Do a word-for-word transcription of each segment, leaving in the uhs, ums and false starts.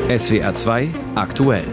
S W R zwei aktuell.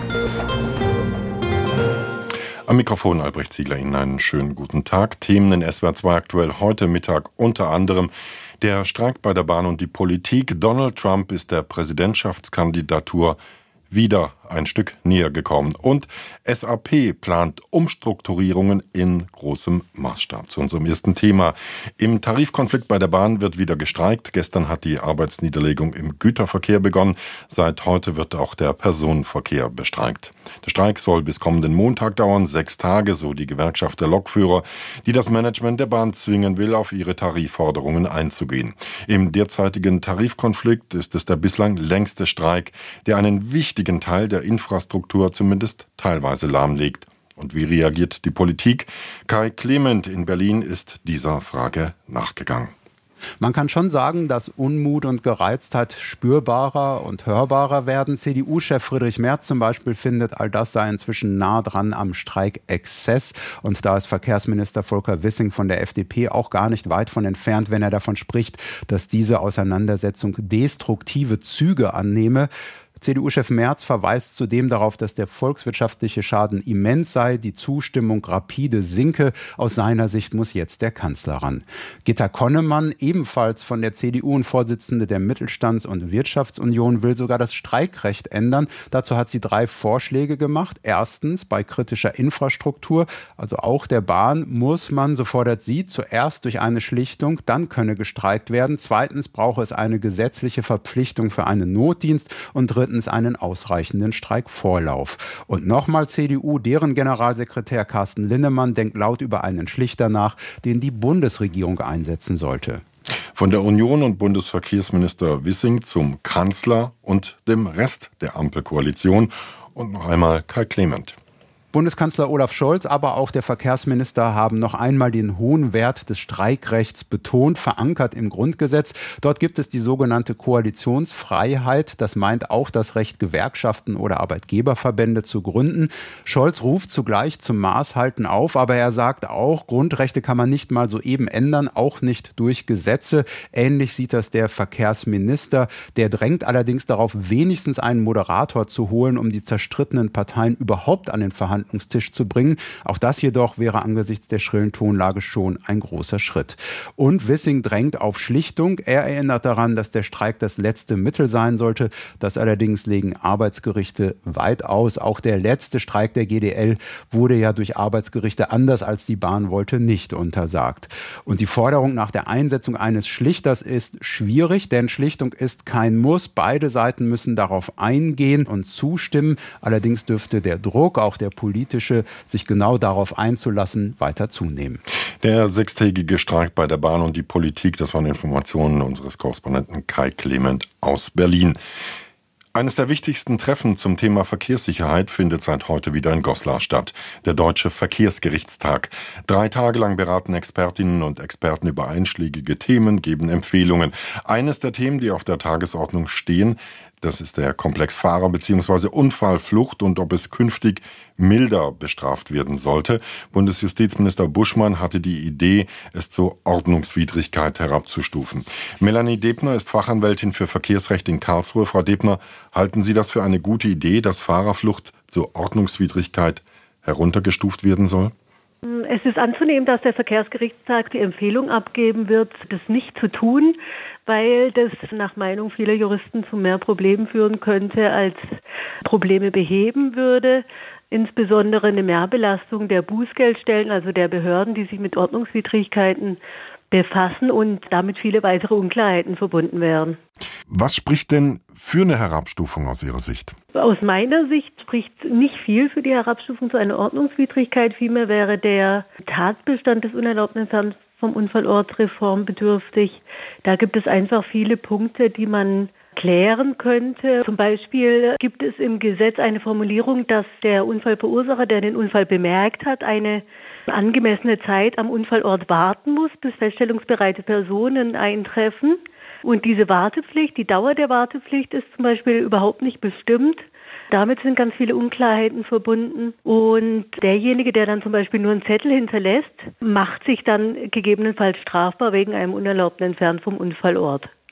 Am Mikrofon Albrecht Ziegler, Ihnen einen schönen guten Tag. Themen in S W R zwei aktuell heute Mittag unter anderem der Streik bei der Bahn und die Politik. Donald Trump ist der Präsidentschaftskandidatur wieder ein Stück näher gekommen. Und S A P plant Umstrukturierungen in großem Maßstab. Zu unserem ersten Thema. Im Tarifkonflikt bei der Bahn wird wieder gestreikt. Gestern hat die Arbeitsniederlegung im Güterverkehr begonnen. Seit heute wird auch der Personenverkehr bestreikt. Der Streik soll bis kommenden Montag dauern, sechs Tage, so die Gewerkschaft der Lokführer, die das Management der Bahn zwingen will, auf ihre Tarifforderungen einzugehen. Im derzeitigen Tarifkonflikt ist es der bislang längste Streik, der einen wichtigen Teil der Infrastruktur zumindest teilweise lahmlegt. Und wie reagiert die Politik? Kai Clement in Berlin ist dieser Frage nachgegangen. Man kann schon sagen, dass Unmut und Gereiztheit spürbarer und hörbarer werden. C D U-Chef Friedrich Merz zum Beispiel findet, all das sei inzwischen nah dran am Streikexzess. Und da ist Verkehrsminister Volker Wissing von der F D P auch gar nicht weit von entfernt, wenn er davon spricht, dass diese Auseinandersetzung destruktive Züge annehme. C D U-Chef Merz verweist zudem darauf, dass der volkswirtschaftliche Schaden immens sei, die Zustimmung rapide sinke. Aus seiner Sicht muss jetzt der Kanzler ran. Gitta Konnemann, ebenfalls von der C D U und Vorsitzende der Mittelstands- und Wirtschaftsunion, will sogar das Streikrecht ändern. Dazu hat sie drei Vorschläge gemacht. Erstens, bei kritischer Infrastruktur, also auch der Bahn, muss man, so fordert sie, zuerst durch eine Schlichtung, dann könne gestreikt werden. Zweitens brauche es eine gesetzliche Verpflichtung für einen Notdienst und drittens einen ausreichenden Streikvorlauf. Und nochmal C D U, deren Generalsekretär Carsten Linnemann denkt laut über einen Schlichter nach, den die Bundesregierung einsetzen sollte. Von der Union und Bundesverkehrsminister Wissing zum Kanzler und dem Rest der Ampelkoalition. Und noch einmal Kai Clement. Bundeskanzler Olaf Scholz, aber auch der Verkehrsminister haben noch einmal den hohen Wert des Streikrechts betont, verankert im Grundgesetz. Dort gibt es die sogenannte Koalitionsfreiheit. Das meint auch das Recht, Gewerkschaften oder Arbeitgeberverbände zu gründen. Scholz ruft zugleich zum Maßhalten auf, aber er sagt auch, Grundrechte kann man nicht mal so eben ändern, auch nicht durch Gesetze. Ähnlich sieht das der Verkehrsminister. Der drängt allerdings darauf, wenigstens einen Moderator zu holen, um die zerstrittenen Parteien überhaupt an den Verhandlungstisch zu bringen. Auch das jedoch wäre angesichts der schrillen Tonlage schon ein großer Schritt. Und Wissing drängt auf Schlichtung. Er erinnert daran, dass der Streik das letzte Mittel sein sollte. Das allerdings legen Arbeitsgerichte weit aus. Auch der letzte Streik der G D L wurde ja durch Arbeitsgerichte, anders als die Bahn wollte, nicht untersagt. Und die Forderung nach der Einsetzung eines Schlichters ist schwierig, denn Schlichtung ist kein Muss. Beide Seiten müssen darauf eingehen und zustimmen. Allerdings dürfte der Druck, auch der politische, sich genau darauf einzulassen, weiter zunehmen. Der sechstägige Streik bei der Bahn und die Politik, das waren Informationen unseres Korrespondenten Kai Clement aus Berlin. Eines der wichtigsten Treffen zum Thema Verkehrssicherheit findet seit heute wieder in Goslar statt. Der Deutsche Verkehrsgerichtstag. Drei Tage lang beraten Expertinnen und Experten über einschlägige Themen, geben Empfehlungen. Eines der Themen, die auf der Tagesordnung stehen, das ist der Komplex Fahrer- bzw. Unfallflucht und ob es künftig milder bestraft werden sollte. Bundesjustizminister Buschmann hatte die Idee, es zur Ordnungswidrigkeit herabzustufen. Melanie Debner ist Fachanwältin für Verkehrsrecht in Karlsruhe. Frau Debner, halten Sie das für eine gute Idee, dass Fahrerflucht zur Ordnungswidrigkeit heruntergestuft werden soll? Es ist anzunehmen, dass der Verkehrsgerichtstag die Empfehlung abgeben wird, das nicht zu tun, weil das nach Meinung vieler Juristen zu mehr Problemen führen könnte, als Probleme beheben würde. Insbesondere eine Mehrbelastung der Bußgeldstellen, also der Behörden, die sich mit Ordnungswidrigkeiten befassen und damit viele weitere Unklarheiten verbunden wären. Was spricht denn für eine Herabstufung aus Ihrer Sicht? Aus meiner Sicht spricht nicht viel für die Herabstufung zu einer Ordnungswidrigkeit. Vielmehr wäre der Tatbestand des unerlaubten Entfernens vom Unfallort reformbedürftig. Da gibt es einfach viele Punkte, die man klären könnte. Zum Beispiel gibt es im Gesetz eine Formulierung, dass der Unfallverursacher, der den Unfall bemerkt hat, eine angemessene Zeit am Unfallort warten muss, bis feststellungsbereite Personen eintreffen. Und diese Wartepflicht, die Dauer der Wartepflicht ist zum Beispiel überhaupt nicht bestimmt. Damit sind ganz viele Unklarheiten verbunden. Und derjenige, der dann zum Beispiel nur einen Zettel hinterlässt, macht sich dann gegebenenfalls strafbar wegen einem unerlaubten Entfernen vom Unfallort.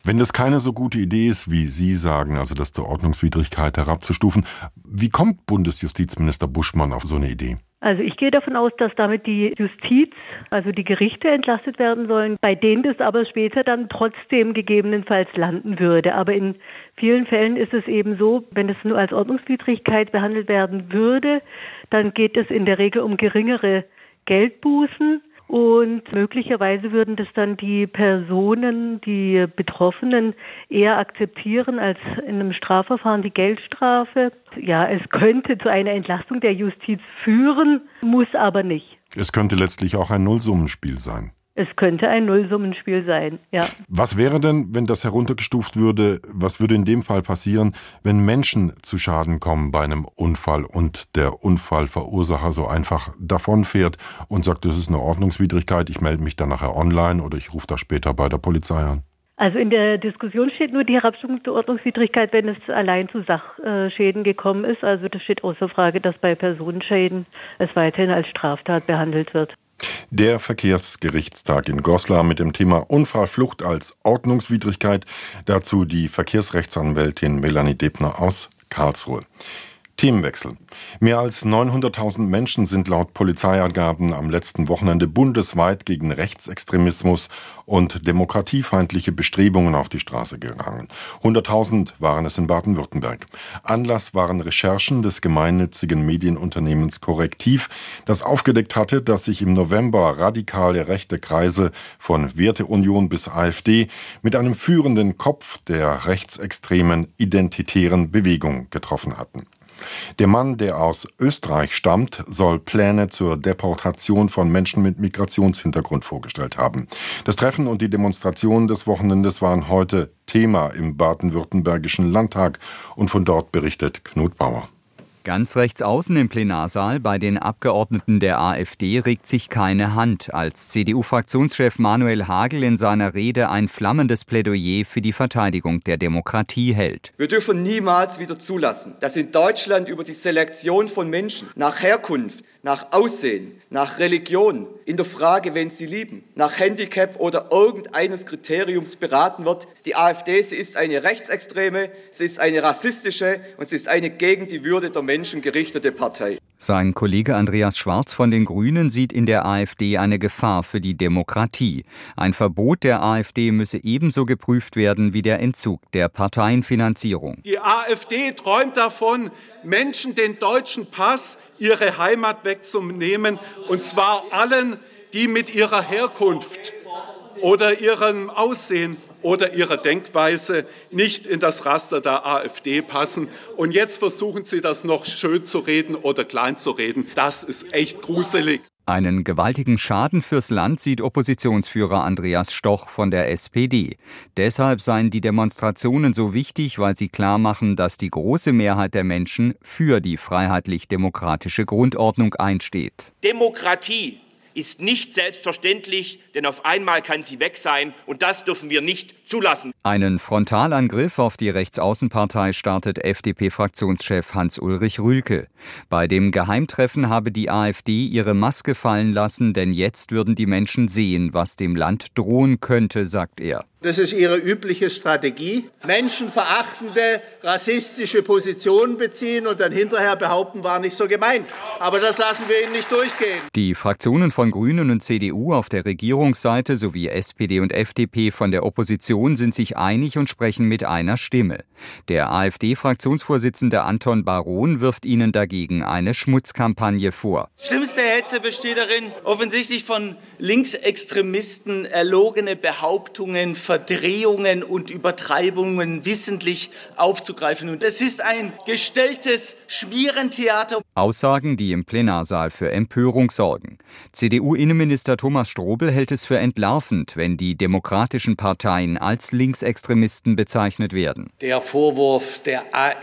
Wenn das keine so gute Idee ist, wie Sie sagen, also das zur Ordnungswidrigkeit herabzustufen, wie kommt Bundesjustizminister Buschmann auf so eine Idee? Also ich gehe davon aus, dass damit die Justiz, also die Gerichte entlastet werden sollen, bei denen das aber später dann trotzdem gegebenenfalls landen würde. Aber in vielen Fällen ist es eben so, wenn es nur als Ordnungswidrigkeit behandelt werden würde, dann geht es in der Regel um geringere Geldbußen. Und möglicherweise würden das dann die Personen, die Betroffenen eher akzeptieren als in einem Strafverfahren die Geldstrafe. Ja, es könnte zu einer Entlastung der Justiz führen, muss aber nicht. Es könnte letztlich auch ein Nullsummenspiel sein. Es könnte ein Nullsummenspiel sein, ja. Was wäre denn, wenn das heruntergestuft würde, was würde in dem Fall passieren, wenn Menschen zu Schaden kommen bei einem Unfall und der Unfallverursacher so einfach davonfährt und sagt, das ist eine Ordnungswidrigkeit, ich melde mich dann nachher online oder ich rufe da später bei der Polizei an? Also in der Diskussion steht nur die Herabstufung zur Ordnungswidrigkeit, wenn es allein zu Sachschäden gekommen ist. Also das steht außer Frage, dass bei Personenschäden es weiterhin als Straftat behandelt wird. Der Verkehrsgerichtstag in Goslar mit dem Thema Unfallflucht als Ordnungswidrigkeit. Dazu die Verkehrsrechtsanwältin Melanie Debner aus Karlsruhe. Themenwechsel. Mehr als neunhunderttausend Menschen sind laut Polizeiangaben am letzten Wochenende bundesweit gegen Rechtsextremismus und demokratiefeindliche Bestrebungen auf die Straße gegangen. hunderttausend waren es in Baden-Württemberg. Anlass waren Recherchen des gemeinnützigen Medienunternehmens Korrektiv, das aufgedeckt hatte, dass sich im November radikale rechte Kreise von Werteunion bis AfD mit einem führenden Kopf der rechtsextremen identitären Bewegung getroffen hatten. Der Mann, der aus Österreich stammt, soll Pläne zur Deportation von Menschen mit Migrationshintergrund vorgestellt haben. Das Treffen und die Demonstrationen des Wochenendes waren heute Thema im baden-württembergischen Landtag und von dort berichtet Knut Bauer. Ganz rechts außen im Plenarsaal bei den Abgeordneten der AfD regt sich keine Hand, als C D U-Fraktionschef Manuel Hagel in seiner Rede ein flammendes Plädoyer für die Verteidigung der Demokratie hält. Wir dürfen niemals wieder zulassen, dass in Deutschland über die Selektion von Menschen nach Herkunft, nach Aussehen, nach Religion, in der Frage, wen sie lieben, nach Handicap oder irgendeines Kriteriums beraten wird. Die AfD, sie ist eine rechtsextreme, sie ist eine rassistische und sie ist eine gegen die Würde der Menschen gerichtete Partei. Sein Kollege Andreas Schwarz von den Grünen sieht in der AfD eine Gefahr für die Demokratie. Ein Verbot der AfD müsse ebenso geprüft werden wie der Entzug der Parteienfinanzierung. Die AfD träumt davon, Menschen den deutschen Pass, ihre Heimat wegzunehmen, und zwar allen, die mit ihrer Herkunft oder ihrem Aussehen oder ihrer Denkweise nicht in das Raster der AfD passen. Und jetzt versuchen sie das noch schön zu reden oder klein zu reden. Das ist echt gruselig. Einen gewaltigen Schaden fürs Land sieht Oppositionsführer Andreas Stoch von der S P D. Deshalb seien die Demonstrationen so wichtig, weil sie klarmachen, dass die große Mehrheit der Menschen für die freiheitlich-demokratische Grundordnung einsteht. Demokratie ist nicht selbstverständlich, denn auf einmal kann sie weg sein und das dürfen wir nicht zulassen. Einen Frontalangriff auf die Rechtsaußenpartei startet F D P-Fraktionschef Hans-Ulrich Rühlke. Bei dem Geheimtreffen habe die AfD ihre Maske fallen lassen, denn jetzt würden die Menschen sehen, was dem Land drohen könnte, sagt er. Das ist ihre übliche Strategie. Menschenverachtende, rassistische Positionen beziehen und dann hinterher behaupten, war nicht so gemeint. Aber das lassen wir ihnen nicht durchgehen. Die Fraktionen von Grünen und C D U auf der Regierungsseite sowie S P D und F D P von der Opposition sind sich einig und sprechen mit einer Stimme. Der AfD-Fraktionsvorsitzende Anton Baron wirft ihnen dagegen eine Schmutzkampagne vor. Schlimmste Hetze besteht darin, offensichtlich von Linksextremisten erlogene Behauptungen, Verdrehungen und Übertreibungen wissentlich aufzugreifen. Und es ist ein gestelltes Schmierentheater. Aussagen, die im Plenarsaal für Empörung sorgen. C D U-Innenminister Thomas Strobel hält es für entlarvend, wenn die demokratischen Parteien als Linksextremisten bezeichnet werden. Der Vorwurf der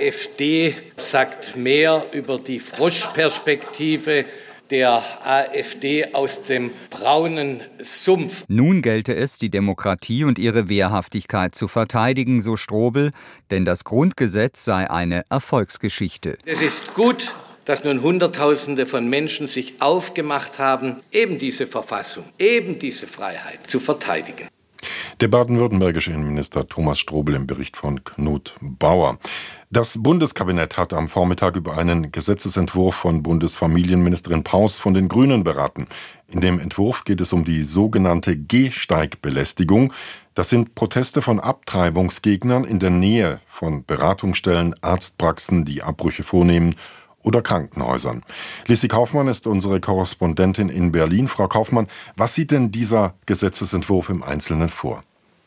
AfD sagt mehr über die Froschperspektive der AfD aus dem braunen Sumpf. Nun gelte es, die Demokratie und ihre Wehrhaftigkeit zu verteidigen, so Strobel, denn das Grundgesetz sei eine Erfolgsgeschichte. Es ist gut, dass nun Hunderttausende von Menschen sich aufgemacht haben, eben diese Verfassung, eben diese Freiheit zu verteidigen. Der baden-württembergische Innenminister Thomas Strobel im Bericht von Knut Bauer. Das Bundeskabinett hat am Vormittag über einen Gesetzesentwurf von Bundesfamilienministerin Paus von den Grünen beraten. In dem Entwurf geht es um die sogenannte Gehsteigbelästigung. Das sind Proteste von Abtreibungsgegnern in der Nähe von Beratungsstellen, Arztpraxen, die Abbrüche vornehmen, oder Krankenhäusern. Lissi Kaufmann ist unsere Korrespondentin in Berlin. Frau Kaufmann, was sieht denn dieser Gesetzesentwurf im Einzelnen vor?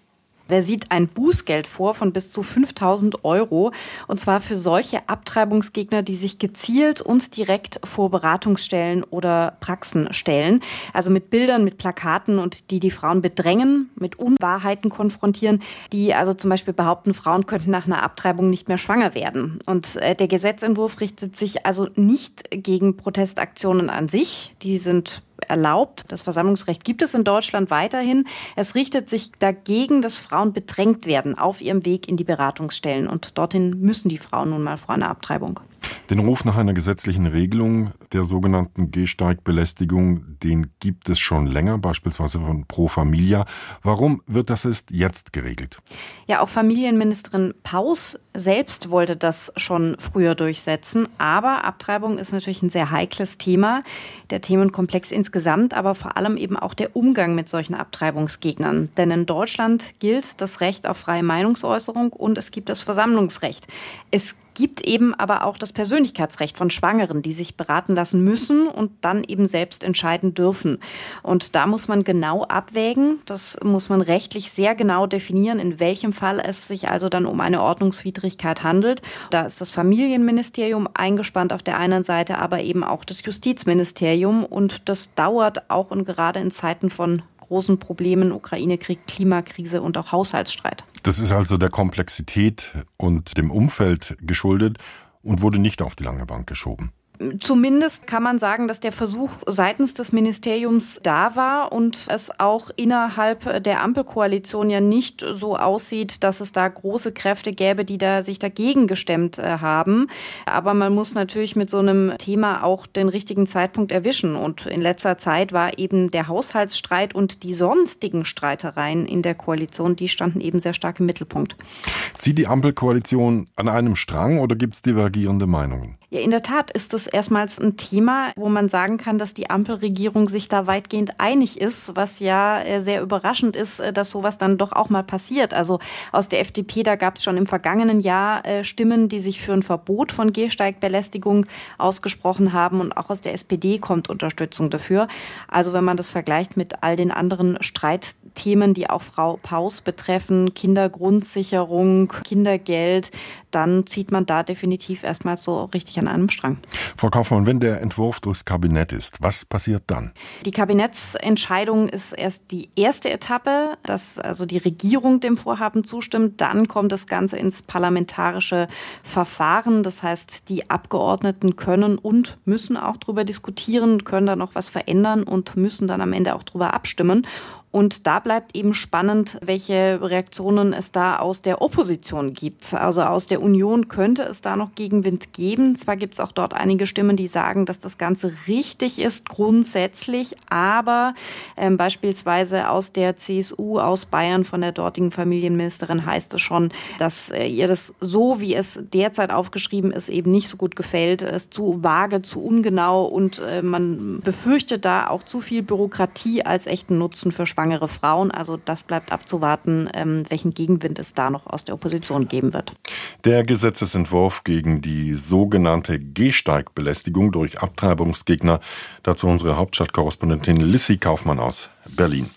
Der sieht ein Bußgeld vor von bis zu fünftausend Euro. Und zwar für solche Abtreibungsgegner, die sich gezielt und direkt vor Beratungsstellen oder Praxen stellen. Also mit Bildern, mit Plakaten und die die Frauen bedrängen, mit Unwahrheiten konfrontieren, die also zum Beispiel behaupten, Frauen könnten nach einer Abtreibung nicht mehr schwanger werden. Und äh, der Gesetzentwurf richtet sich also nicht gegen Protestaktionen an sich. Die sind erlaubt. Das Versammlungsrecht gibt es in Deutschland weiterhin. Es richtet sich dagegen, dass Frauen bedrängt werden auf ihrem Weg in die Beratungsstellen. Und dorthin müssen die Frauen nun mal vor einer Abtreibung. Den Ruf nach einer gesetzlichen Regelung der sogenannten Gehsteigbelästigung, den gibt es schon länger, beispielsweise von Pro Familia. Warum wird das erst jetzt geregelt? Ja, auch Familienministerin Paus selbst wollte das schon früher durchsetzen. Aber Abtreibung ist natürlich ein sehr heikles Thema. Der Themenkomplex insgesamt, aber vor allem eben auch der Umgang mit solchen Abtreibungsgegnern. Denn in Deutschland gilt das Recht auf freie Meinungsäußerung und es gibt das Versammlungsrecht. Es gibt eben aber auch das Persönlichkeitsrecht von Schwangeren, die sich beraten lassen müssen und dann eben selbst entscheiden dürfen. Und da muss man genau abwägen. Das muss man rechtlich sehr genau definieren, in welchem Fall es sich also dann um eine Ordnungswidrigkeit handelt. Da ist das Familienministerium eingespannt auf der einen Seite, aber eben auch das Justizministerium. Und das dauert auch und gerade in Zeiten von großen Problemen, Ukraine-Krieg, Klimakrise und auch Haushaltsstreit. Das ist also der Komplexität und dem Umfeld geschuldet und wurde nicht auf die lange Bank geschoben. Zumindest kann man sagen, dass der Versuch seitens des Ministeriums da war und es auch innerhalb der Ampelkoalition ja nicht so aussieht, dass es da große Kräfte gäbe, die da sich dagegen gestemmt haben. Aber man muss natürlich mit so einem Thema auch den richtigen Zeitpunkt erwischen. Und in letzter Zeit war eben der Haushaltsstreit und die sonstigen Streitereien in der Koalition, die standen eben sehr stark im Mittelpunkt. Zieht die Ampelkoalition an einem Strang oder gibt es divergierende Meinungen? Ja, in der Tat ist es erstmals ein Thema, wo man sagen kann, dass die Ampelregierung sich da weitgehend einig ist, was ja sehr überraschend ist, dass sowas dann doch auch mal passiert. Also aus der F D P, da gab es schon im vergangenen Jahr Stimmen, die sich für ein Verbot von Gehsteigbelästigung ausgesprochen haben und auch aus der S P D kommt Unterstützung dafür. Also wenn man das vergleicht mit all den anderen Streitthemen, die auch Frau Paus betreffen, Kindergrundsicherung, Kindergeld, dann zieht man da definitiv erstmal so richtig an einem Strang. Frau Kaufmann, wenn der Entwurf durchs Kabinett ist, was passiert dann? Die Kabinettsentscheidung ist erst die erste Etappe, dass also die Regierung dem Vorhaben zustimmt. Dann kommt das Ganze ins parlamentarische Verfahren. Das heißt, die Abgeordneten können und müssen auch darüber diskutieren, können da noch was verändern und müssen dann am Ende auch darüber abstimmen. Und da bleibt eben spannend, welche Reaktionen es da aus der Opposition gibt. Also aus der Union könnte es da noch Gegenwind geben. Zwar gibt es auch dort einige Stimmen, die sagen, dass das Ganze richtig ist grundsätzlich, aber ähm, beispielsweise aus der C S U, aus Bayern, von der dortigen Familienministerin heißt es schon, dass äh, ihr das so, wie es derzeit aufgeschrieben ist, eben nicht so gut gefällt. Es ist zu vage, zu ungenau und äh, man befürchtet da auch zu viel Bürokratie als echten Nutzen für schwangere Frauen. Also das bleibt abzuwarten, ähm, welchen Gegenwind es da noch aus der Opposition geben wird. Der Gesetzesentwurf gegen die sogenannte Gehsteigbelästigung durch Abtreibungsgegner. Dazu unsere Hauptstadtkorrespondentin Lissi Kaufmann aus Berlin.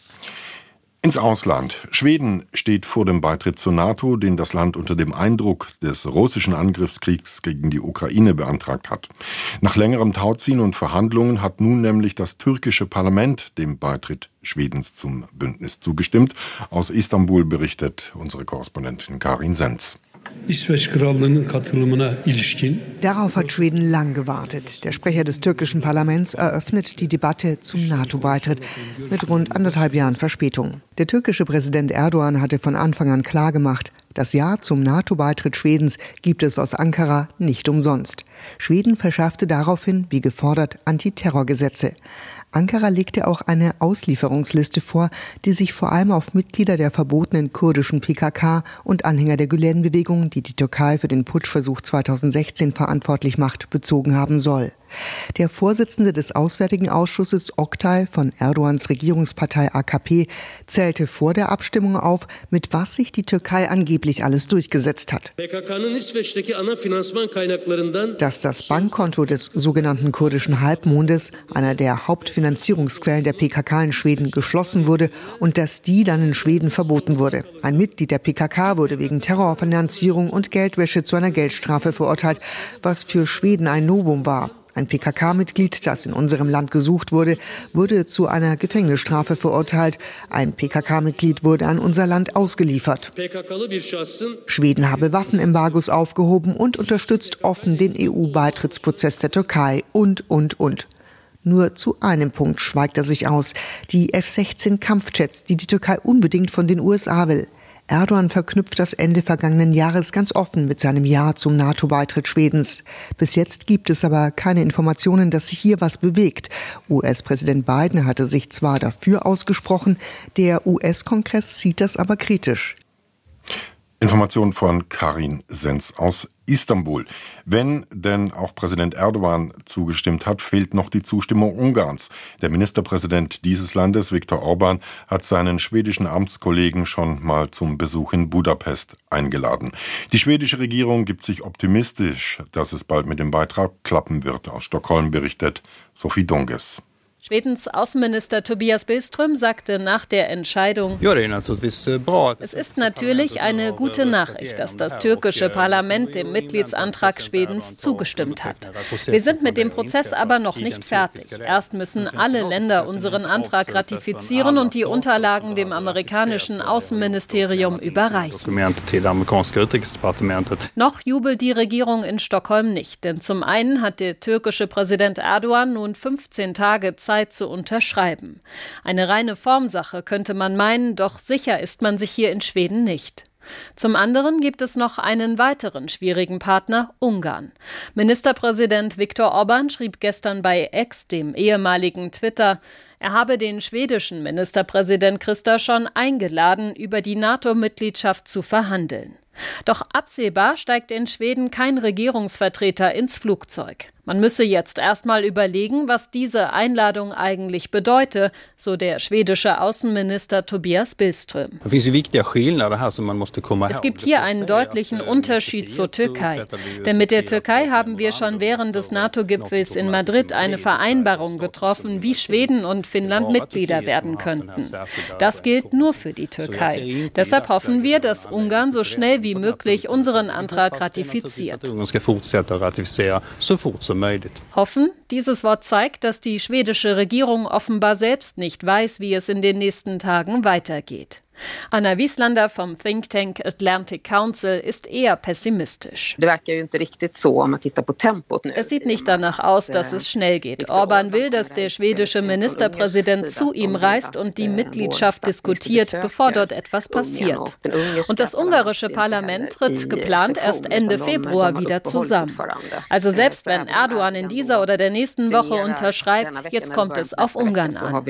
Ins Ausland. Schweden steht vor dem Beitritt zur NATO, den das Land unter dem Eindruck des russischen Angriffskriegs gegen die Ukraine beantragt hat. Nach längerem Tauziehen und Verhandlungen hat nun nämlich das türkische Parlament dem Beitritt Schwedens zum Bündnis zugestimmt. Aus Istanbul berichtet unsere Korrespondentin Karin Senz. İsveç Krallığı'nın katılımına ilişkin Darauf hat Schweden lang gewartet. Der Sprecher des türkischen Parlaments eröffnet die Debatte zum NATO-Beitritt mit rund anderthalb Jahren Verspätung. Der türkische Präsident Erdogan hatte von Anfang an klargemacht, das Ja zum NATO-Beitritt Schwedens gibt es aus Ankara nicht umsonst. Schweden verschärfte daraufhin, wie gefordert, Antiterrorgesetze. Ankara legte auch eine Auslieferungsliste vor, die sich vor allem auf Mitglieder der verbotenen kurdischen P K K und Anhänger der Gülen-Bewegung, die die Türkei für den Putschversuch zweitausendsechzehn verantwortlich macht, bezogen haben soll. Der Vorsitzende des Auswärtigen Ausschusses Oktay von Erdogans Regierungspartei A K P zählte vor der Abstimmung auf, mit was sich die Türkei angeblich alles durchgesetzt hat. Dass das Bankkonto des sogenannten kurdischen Halbmondes, einer der Hauptfinanzierungsquellen der P K K in Schweden, geschlossen wurde und dass die dann in Schweden verboten wurde. Ein Mitglied der P K K wurde wegen Terrorfinanzierung und Geldwäsche zu einer Geldstrafe verurteilt, was für Schweden ein Novum war. Ein P K K-Mitglied, das in unserem Land gesucht wurde, wurde zu einer Gefängnisstrafe verurteilt. Ein P K K-Mitglied wurde an unser Land ausgeliefert. Schweden habe Waffenembargos aufgehoben und unterstützt offen den E U-Beitrittsprozess der Türkei und, und, und. Nur zu einem Punkt schweigt er sich aus. Die F sechzehn Kampfjets, die die Türkei unbedingt von den U S A will. Erdogan verknüpft das Ende vergangenen Jahres ganz offen mit seinem Ja zum NATO-Beitritt Schwedens. Bis jetzt gibt es aber keine Informationen, dass sich hier was bewegt. U S-Präsident Biden hatte sich zwar dafür ausgesprochen, der U S-Kongress sieht das aber kritisch. Informationen von Karin Senz aus Istanbul. Wenn denn auch Präsident Erdogan zugestimmt hat, fehlt noch die Zustimmung Ungarns. Der Ministerpräsident dieses Landes, Viktor Orbán, hat seinen schwedischen Amtskollegen schon mal zum Besuch in Budapest eingeladen. Die schwedische Regierung gibt sich optimistisch, dass es bald mit dem Beitrag klappen wird. Aus Stockholm berichtet Sophie Donges. Schwedens Außenminister Tobias Billström sagte nach der Entscheidung: Es ist natürlich eine gute Nachricht, dass das türkische Parlament dem Mitgliedsantrag Schwedens zugestimmt hat. Wir sind mit dem Prozess aber noch nicht fertig. Erst müssen alle Länder unseren Antrag ratifizieren und die Unterlagen dem amerikanischen Außenministerium überreichen. Noch jubelt die Regierung in Stockholm nicht, denn zum einen hat der türkische Präsident Erdogan nun fünfzehn Tage Zeit zu unterschreiben. Eine reine Formsache könnte man meinen, doch sicher ist man sich hier in Schweden nicht. Zum anderen gibt es noch einen weiteren schwierigen Partner, Ungarn. Ministerpräsident Viktor Orbán schrieb gestern bei X, dem ehemaligen Twitter, er habe den schwedischen Ministerpräsident Krister schon eingeladen, über die NATO-Mitgliedschaft zu verhandeln. Doch absehbar steigt in Schweden kein Regierungsvertreter ins Flugzeug. Man müsse jetzt erstmal überlegen, was diese Einladung eigentlich bedeute, so der schwedische Außenminister Tobias Billström. Es gibt hier einen deutlichen Unterschied zur Türkei. Denn mit der Türkei haben wir schon während des NATO-Gipfels in Madrid eine Vereinbarung getroffen, wie Schweden und Finnland Mitglieder werden könnten. Das gilt nur für die Türkei. Deshalb hoffen wir, dass Ungarn so schnell wie möglich unseren Antrag ratifiziert. Hoffen, dieses Wort zeigt, dass die schwedische Regierung offenbar selbst nicht weiß, wie es in den nächsten Tagen weitergeht. Anna Wieslander vom Think Tank Atlantic Council ist eher pessimistisch. Es sieht nicht danach aus, dass es schnell geht. Orbán will, dass der schwedische Ministerpräsident zu ihm reist und die Mitgliedschaft diskutiert, bevor dort etwas passiert. Und das ungarische Parlament tritt geplant erst Ende Februar wieder zusammen. Also selbst wenn Erdogan in dieser oder der nächsten Woche unterschreibt, jetzt kommt es auf Ungarn an.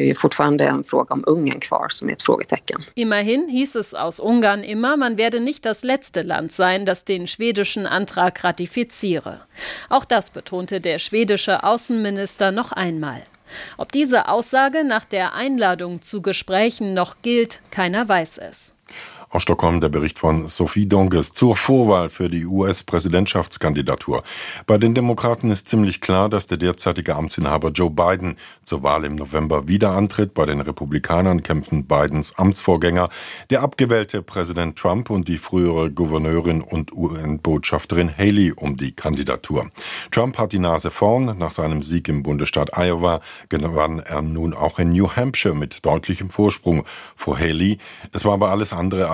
Immerhin hieß es aus Ungarn immer, man werde nicht das letzte Land sein, das den schwedischen Antrag ratifiziere. Auch das betonte der schwedische Außenminister noch einmal. Ob diese Aussage nach der Einladung zu Gesprächen noch gilt, keiner weiß es. Aus Stockholm der Bericht von Sophie Donges zur Vorwahl für die U S-Präsidentschaftskandidatur. Bei den Demokraten ist ziemlich klar, dass der derzeitige Amtsinhaber Joe Biden zur Wahl im November wieder antritt. Bei den Republikanern kämpfen Bidens Amtsvorgänger, der abgewählte Präsident Trump und die frühere Gouverneurin und U N-Botschafterin Haley um die Kandidatur. Trump hat die Nase vorn. Nach seinem Sieg im Bundesstaat Iowa gewann er nun auch in New Hampshire mit deutlichem Vorsprung vor Haley. Es war aber alles andere als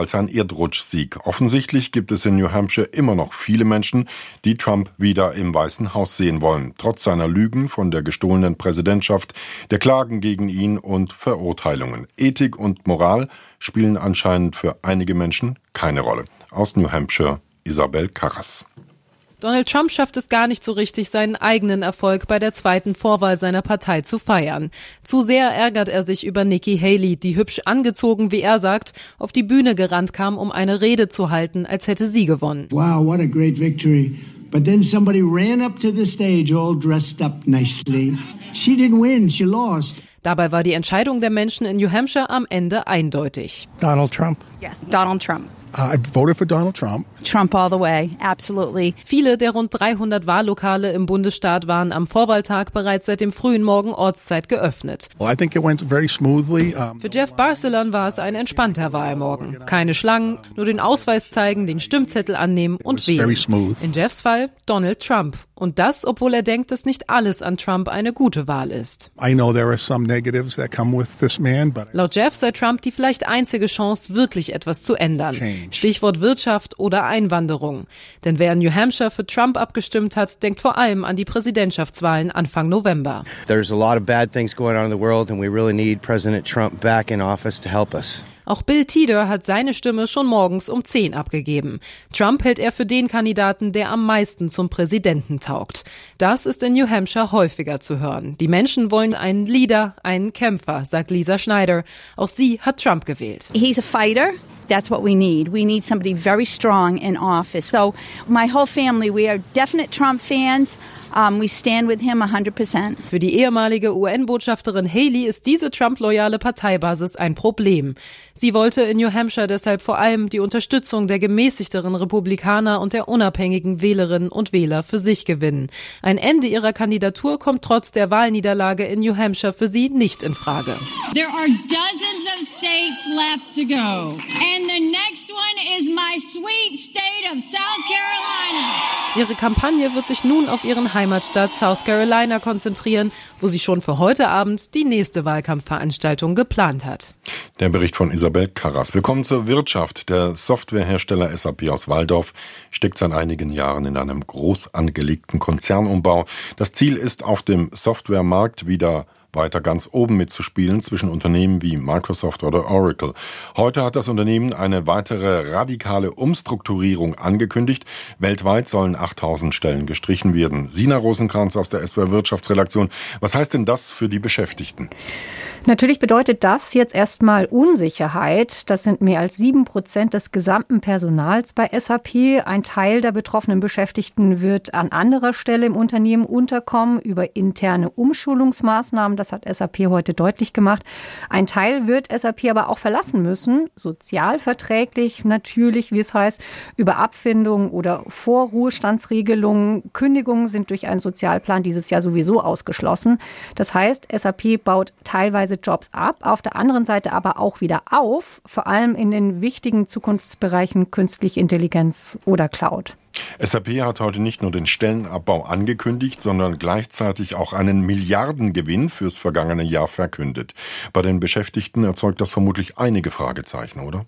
als ein Erdrutschsieg. Offensichtlich gibt es in New Hampshire immer noch viele Menschen, die Trump wieder im Weißen Haus sehen wollen. Trotz seiner Lügen von der gestohlenen Präsidentschaft, der Klagen gegen ihn und Verurteilungen. Ethik und Moral spielen anscheinend für einige Menschen keine Rolle. Aus New Hampshire, Isabel Karras. Donald Trump schafft es gar nicht so richtig, seinen eigenen Erfolg bei der zweiten Vorwahl seiner Partei zu feiern. Zu sehr ärgert er sich über Nikki Haley, die hübsch angezogen, wie er sagt, auf die Bühne gerannt kam, um eine Rede zu halten, als hätte sie gewonnen. Wow, what a great victory. But then somebody ran up to the stage all dressed up nicely. She didn't win, she lost. Dabei war die Entscheidung der Menschen in New Hampshire am Ende eindeutig. Donald Trump. Yes, Donald Trump. Uh, I voted for Donald Trump. Trump all the way, absolutely. Viele der rund dreihundert Wahllokale im Bundesstaat waren am Vorwahltag bereits seit dem frühen Morgen Ortszeit geöffnet. Well, I think it went very smoothly. Um, Für Jeff Barcelon war es ein entspannter Wahlmorgen. Keine Schlangen, nur den Ausweis zeigen, den Stimmzettel annehmen und wählen. In Jeffs Fall Donald Trump. Und das, obwohl er denkt, dass nicht alles an Trump eine gute Wahl ist. I know there are some negatives that come with this man, but Laut Jeff sei Trump die vielleicht einzige Chance, wirklich etwas zu ändern. Change. Stichwort Wirtschaft oder Einwanderung. Denn wer in New Hampshire für Trump abgestimmt hat, denkt vor allem an die Präsidentschaftswahlen Anfang November. There's a lot of bad things going on in the world and we really need President Trump back in office to help us. Auch Bill Tieder hat seine Stimme schon morgens um zehn abgegeben. Trump hält er für den Kandidaten, der am meisten zum Präsidenten taugt. Das ist in New Hampshire häufiger zu hören. Die Menschen wollen einen Leader, einen Kämpfer, sagt Lisa Schneider. Auch sie hat Trump gewählt. He's a fighter. That's what we need. We need somebody very strong in office. So my whole family, we are definite Trump fans. Um, we stand with him one hundred percent. Für die ehemalige U N-Botschafterin Haley ist diese Trump-loyale Parteibasis ein Problem. Sie wollte in New Hampshire deshalb vor allem die Unterstützung der gemäßigteren Republikaner und der unabhängigen Wählerinnen und Wähler für sich gewinnen. Ein Ende ihrer Kandidatur kommt trotz der Wahlniederlage in New Hampshire für sie nicht in Frage. There are dozens of states left to go. And the next one is my sweet state of South Carolina. Ihre Kampagne wird sich nun auf ihren Heimatstaat South Carolina konzentrieren, wo sie schon für heute Abend die nächste Wahlkampfveranstaltung geplant hat. Der Bericht von Isabel Karras. Wir kommen zur Wirtschaft. Der Softwarehersteller S A P aus Walldorf steckt seit einigen Jahren in einem groß angelegten Konzernumbau. Das Ziel ist, auf dem Softwaremarkt wieder weiter ganz oben mitzuspielen zwischen Unternehmen wie Microsoft oder Oracle. Heute hat das Unternehmen eine weitere radikale Umstrukturierung angekündigt. Weltweit sollen achttausend Stellen gestrichen werden. Sina Rosenkranz aus der S W R Wirtschaftsredaktion. Was heißt denn das für die Beschäftigten? Natürlich bedeutet das jetzt erstmal Unsicherheit. Das sind mehr als sieben Prozent des gesamten Personals bei S A P. Ein Teil der betroffenen Beschäftigten wird an anderer Stelle im Unternehmen unterkommen über interne Umschulungsmaßnahmen. Das hat S A P heute deutlich gemacht. Ein Teil wird S A P aber auch verlassen müssen. Sozialverträglich natürlich, wie es heißt, über Abfindungen oder Vorruhestandsregelungen. Kündigungen sind durch einen Sozialplan dieses Jahr sowieso ausgeschlossen. Das heißt, S A P baut teilweise Jobs ab, auf der anderen Seite aber auch wieder auf, vor allem in den wichtigen Zukunftsbereichen künstliche Intelligenz oder Cloud. S A P hat heute nicht nur den Stellenabbau angekündigt, sondern gleichzeitig auch einen Milliardengewinn fürs vergangene Jahr verkündet. Bei den Beschäftigten erzeugt das vermutlich einige Fragezeichen, oder?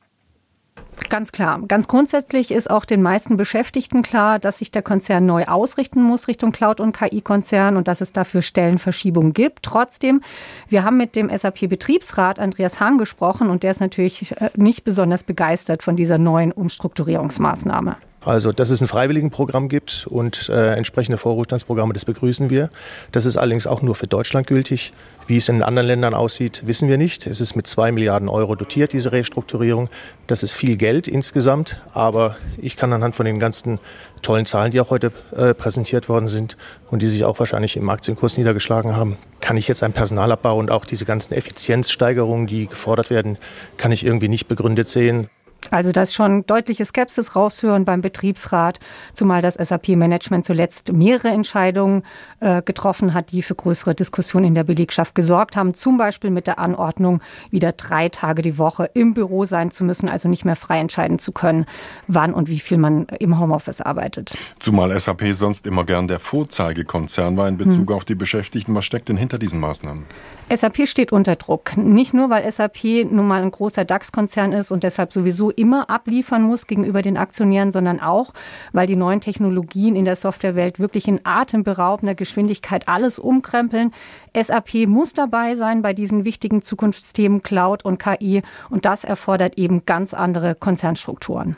Ganz klar. Ganz grundsätzlich ist auch den meisten Beschäftigten klar, dass sich der Konzern neu ausrichten muss Richtung Cloud- und K I-Konzern und dass es dafür Stellenverschiebungen gibt. Trotzdem, wir haben mit dem S A P-Betriebsrat Andreas Hahn gesprochen und der ist natürlich nicht besonders begeistert von dieser neuen Umstrukturierungsmaßnahme. Also, dass es ein Freiwilligenprogramm gibt und äh, entsprechende Vorruhestandsprogramme, das begrüßen wir. Das ist allerdings auch nur für Deutschland gültig. Wie es in anderen Ländern aussieht, wissen wir nicht. Es ist mit zwei Milliarden Euro dotiert, diese Restrukturierung. Das ist viel Geld insgesamt, aber ich kann anhand von den ganzen tollen Zahlen, die auch heute äh, präsentiert worden sind und die sich auch wahrscheinlich im Aktienkurs niedergeschlagen haben, kann ich jetzt einen Personalabbau und auch diese ganzen Effizienzsteigerungen, die gefordert werden, kann ich irgendwie nicht begründet sehen. Also da ist schon deutliche Skepsis rauszuhören beim Betriebsrat, zumal das S A P-Management zuletzt mehrere Entscheidungen äh, getroffen hat, die für größere Diskussionen in der Belegschaft gesorgt haben. Zum Beispiel mit der Anordnung, wieder drei Tage die Woche im Büro sein zu müssen, also nicht mehr frei entscheiden zu können, wann und wie viel man im Homeoffice arbeitet. Zumal S A P sonst immer gern der Vorzeigekonzern war in Bezug hm. auf die Beschäftigten. Was steckt denn hinter diesen Maßnahmen? S A P steht unter Druck. Nicht nur, weil S A P nun mal ein großer DAX-Konzern ist und deshalb sowieso immer abliefern muss gegenüber den Aktionären, sondern auch, weil die neuen Technologien in der Softwarewelt wirklich in atemberaubender Geschwindigkeit alles umkrempeln. S A P muss dabei sein bei diesen wichtigen Zukunftsthemen Cloud und K I und das erfordert eben ganz andere Konzernstrukturen.